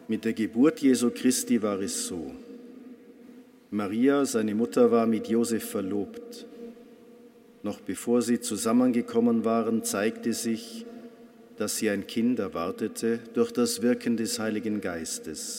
Mit der Geburt Jesu Christi war es so. Maria, seine Mutter, war mit Josef verlobt. Noch bevor sie zusammengekommen waren, zeigte sich, dass sie ein Kind erwartete durch das Wirken des Heiligen Geistes.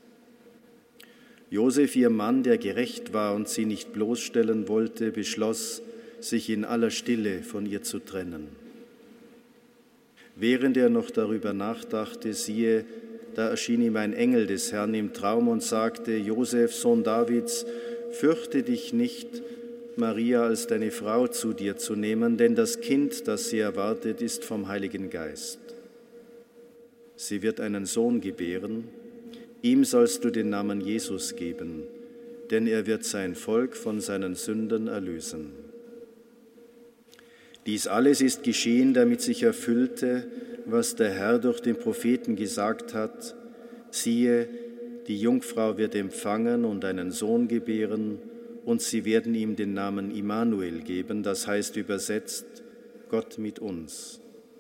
Josef, ihr Mann, der gerecht war und sie nicht bloßstellen wollte, beschloss, sich in aller Stille von ihr zu trennen. Während er noch darüber nachdachte, siehe, da erschien ihm ein Engel des Herrn im Traum und sagte: Josef, Sohn Davids, fürchte dich nicht, Maria als deine Frau zu dir zu nehmen, denn das Kind, das sie erwartet, ist vom Heiligen Geist. Sie wird einen Sohn gebären, ihm sollst du den Namen Jesus geben, denn er wird sein Volk von seinen Sünden erlösen. Dies alles ist geschehen, damit sich erfüllte, was der Herr durch den Propheten gesagt hat: Siehe, die Jungfrau wird empfangen und einen Sohn gebären, und sie werden ihm den Namen Immanuel geben, das heißt übersetzt, Gott mit uns.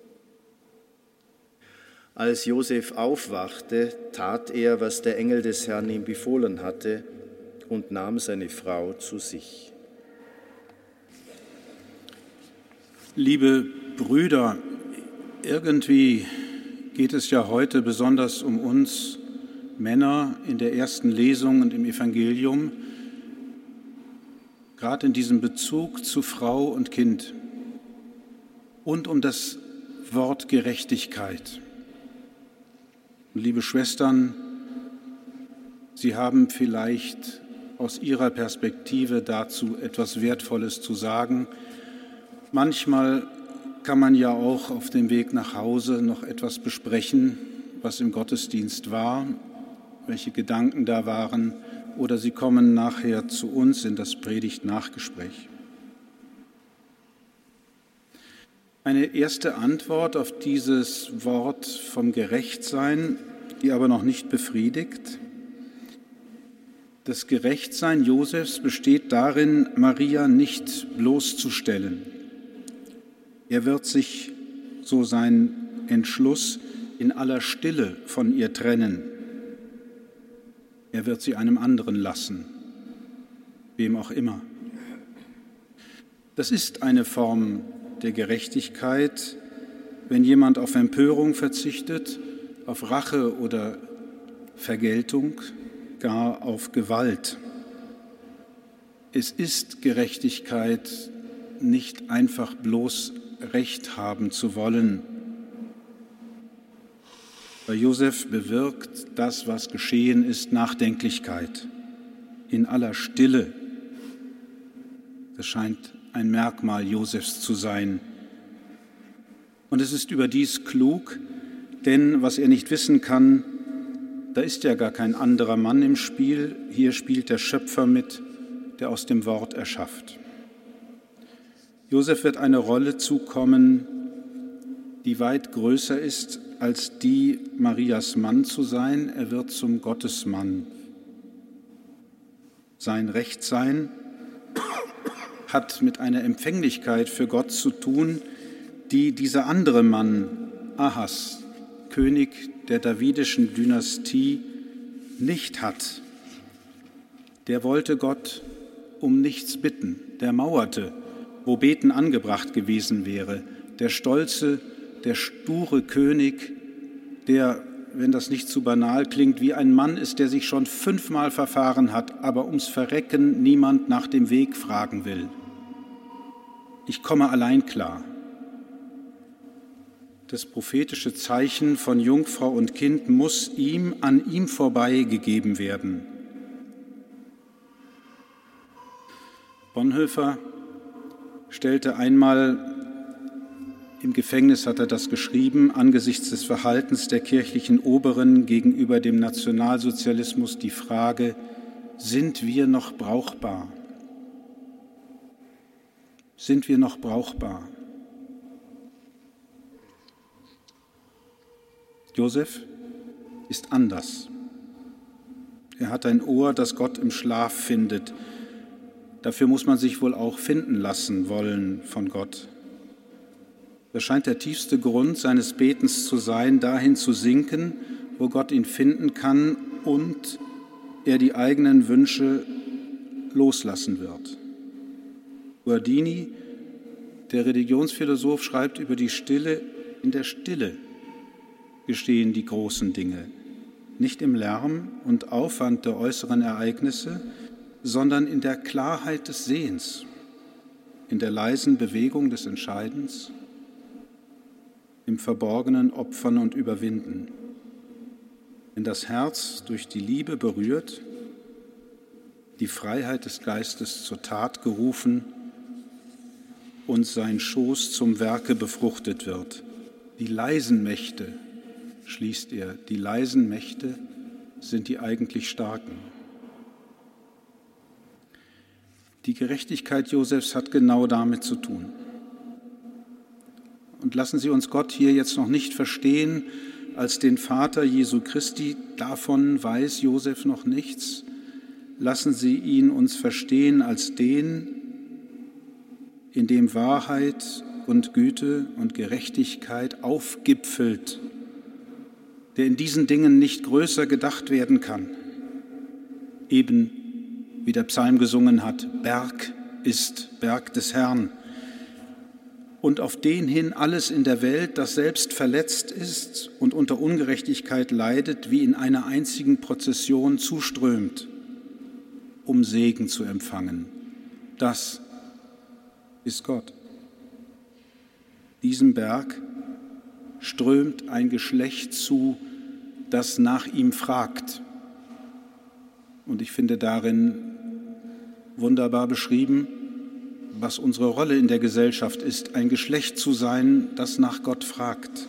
Als Josef aufwachte, tat er, was der Engel des Herrn ihm befohlen hatte, und nahm seine Frau zu sich. Liebe Brüder, irgendwie geht es ja heute besonders um uns Männer in der ersten Lesung und im Evangelium, gerade in diesem Bezug zu Frau und Kind und um das Wort Gerechtigkeit. Und liebe Schwestern, Sie haben vielleicht aus Ihrer Perspektive dazu etwas Wertvolles zu sagen. Manchmal kann man ja auch auf dem Weg nach Hause noch etwas besprechen, was im Gottesdienst war, welche Gedanken da waren, oder Sie kommen nachher zu uns in das Predigt-Nachgespräch. Eine erste Antwort auf dieses Wort vom Gerechtsein, die aber noch nicht befriedigt. Das Gerechtsein Josefs besteht darin, Maria nicht bloßzustellen. Er wird sich, so sein Entschluss, in aller Stille von ihr trennen. Er wird sie einem anderen lassen, wem auch immer. Das ist eine Form der Gerechtigkeit, wenn jemand auf Empörung verzichtet, auf Rache oder Vergeltung, gar auf Gewalt. Es ist Gerechtigkeit, nicht einfach bloß Recht haben zu wollen. Bei Josef bewirkt das, was geschehen ist, Nachdenklichkeit in aller Stille. Das scheint ein Merkmal Josefs zu sein. Und es ist überdies klug, denn was er nicht wissen kann, da ist ja gar kein anderer Mann im Spiel. Hier spielt der Schöpfer mit, der aus dem Wort erschafft. Josef wird eine Rolle zukommen, die weit größer ist, als die Marias Mann zu sein. Er wird zum Gottesmann. Sein Rechtsein hat mit einer Empfänglichkeit für Gott zu tun, die dieser andere Mann, Ahas, König der davidischen Dynastie, nicht hat. Der wollte Gott um nichts bitten, der mauerte, wo Beten angebracht gewesen wäre. Der stolze, der sture König, der, wenn das nicht zu banal klingt, wie ein Mann ist, der sich schon 5-mal verfahren hat, aber ums Verrecken niemand nach dem Weg fragen will. Ich komme allein klar. Das prophetische Zeichen von Jungfrau und Kind muss an ihm vorbei gegeben werden. Bonhoeffer stellte einmal, im Gefängnis hat er das geschrieben, angesichts des Verhaltens der kirchlichen Oberen gegenüber dem Nationalsozialismus die Frage: Sind wir noch brauchbar? Sind wir noch brauchbar? Josef ist anders. Er hat ein Ohr, das Gott im Schlaf findet. Dafür muss man sich wohl auch finden lassen wollen von Gott. Das scheint der tiefste Grund seines Betens zu sein, dahin zu sinken, wo Gott ihn finden kann und er die eigenen Wünsche loslassen wird. Guardini, der Religionsphilosoph, schreibt über die Stille: In der Stille geschehen die großen Dinge, nicht im Lärm und Aufwand der äußeren Ereignisse, sondern in der Klarheit des Sehens, in der leisen Bewegung des Entscheidens, im verborgenen Opfern und Überwinden. Wenn das Herz durch die Liebe berührt, die Freiheit des Geistes zur Tat gerufen und sein Schoß zum Werke befruchtet wird. Die leisen Mächte, schließt er, die leisen Mächte sind die eigentlich Starken. Die Gerechtigkeit Josefs hat genau damit zu tun. Und lassen Sie uns Gott hier jetzt noch nicht verstehen als den Vater Jesu Christi, davon weiß Josef noch nichts. Lassen Sie ihn uns verstehen als den, in dem Wahrheit und Güte und Gerechtigkeit aufgipfelt, der in diesen Dingen nicht größer gedacht werden kann. Eben wie der Psalm gesungen hat: Berg ist Berg des Herrn. Und auf den hin alles in der Welt, das selbst verletzt ist und unter Ungerechtigkeit leidet, wie in einer einzigen Prozession zuströmt, um Segen zu empfangen. Das ist Gott. Diesem Berg strömt ein Geschlecht zu, das nach ihm fragt. Und ich finde darin wunderbar beschrieben, was unsere Rolle in der Gesellschaft ist, ein Geschlecht zu sein, das nach Gott fragt.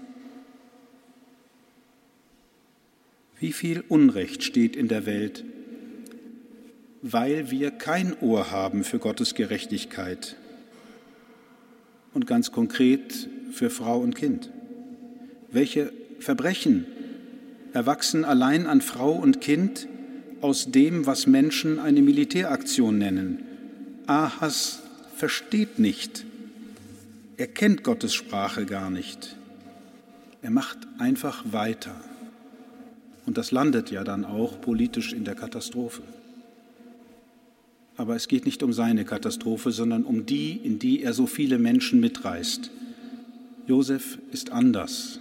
Wie viel Unrecht steht in der Welt, weil wir kein Ohr haben für Gottes Gerechtigkeit und ganz konkret für Frau und Kind. Welche Verbrechen erwachsen allein an Frau und Kind aus dem, was Menschen eine Militäraktion nennen. Ahas versteht nicht, er kennt Gottes Sprache gar nicht. Er macht einfach weiter. Und das landet ja dann auch politisch in der Katastrophe. Aber es geht nicht um seine Katastrophe, sondern um die, in die er so viele Menschen mitreißt. Josef ist anders.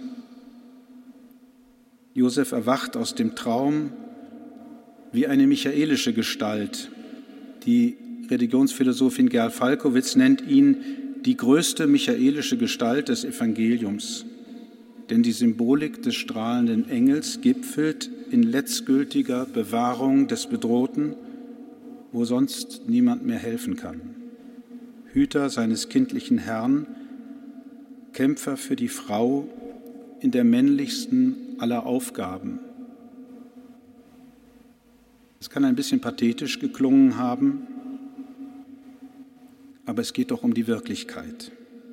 Josef erwacht aus dem Traum wie eine michaelische Gestalt. Die Religionsphilosophin Gerl Falkowitz nennt ihn die größte michaelische Gestalt des Evangeliums. Denn die Symbolik des strahlenden Engels gipfelt in letztgültiger Bewahrung des Bedrohten, wo sonst niemand mehr helfen kann. Hüter seines kindlichen Herrn, Kämpfer für die Frau in der männlichsten aller Aufgaben. Es kann ein bisschen pathetisch geklungen haben, aber es geht doch um die Wirklichkeit.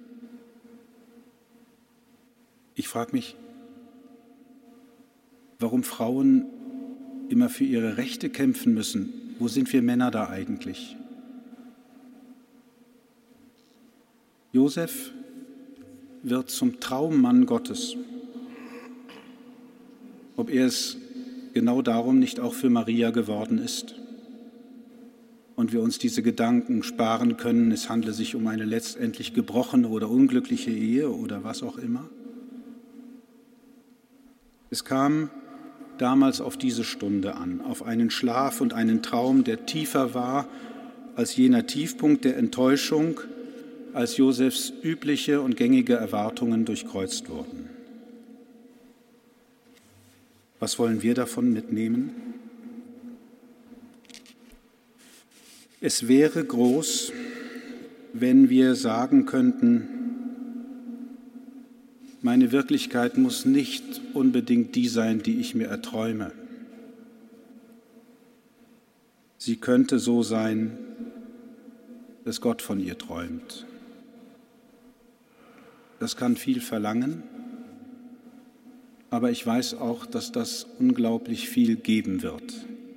Ich frage mich, warum Frauen immer für ihre Rechte kämpfen müssen. Wo sind wir Männer da eigentlich? Josef wird zum Traummann Gottes. Ob er es genau darum nicht auch für Maria geworden ist und wir uns diese Gedanken sparen können, es handle sich um eine letztendlich gebrochene oder unglückliche Ehe oder was auch immer. Es kam damals auf diese Stunde an, auf einen Schlaf und einen Traum, der tiefer war als jener Tiefpunkt der Enttäuschung, als Josefs übliche und gängige Erwartungen durchkreuzt wurden. Was wollen wir davon mitnehmen? Es wäre groß, wenn wir sagen könnten, meine Wirklichkeit muss nicht unbedingt die sein, die ich mir erträume. Sie könnte so sein, dass Gott von ihr träumt. Das kann viel verlangen, aber ich weiß auch, dass das unglaublich viel geben wird.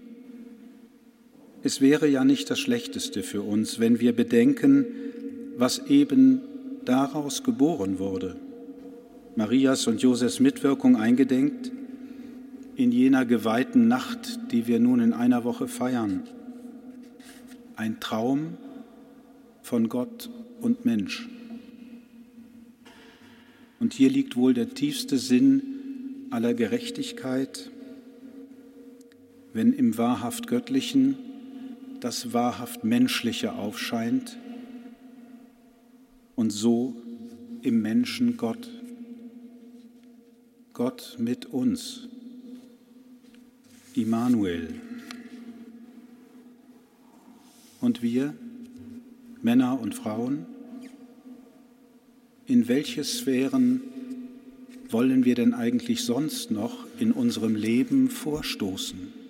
Es wäre ja nicht das Schlechteste für uns, wenn wir bedenken, was eben daraus geboren wurde. Marias und Josefs Mitwirkung eingedenkt, in jener geweihten Nacht, die wir nun in einer Woche feiern. Ein Traum von Gott und Mensch. Und hier liegt wohl der tiefste Sinn aller Gerechtigkeit, wenn im wahrhaft Göttlichen das wahrhaft Menschliche aufscheint und so im Menschen Gott. Gott mit uns. Immanuel. Und wir, Männer und Frauen, in welche Sphären wollen wir denn eigentlich sonst noch in unserem Leben vorstoßen?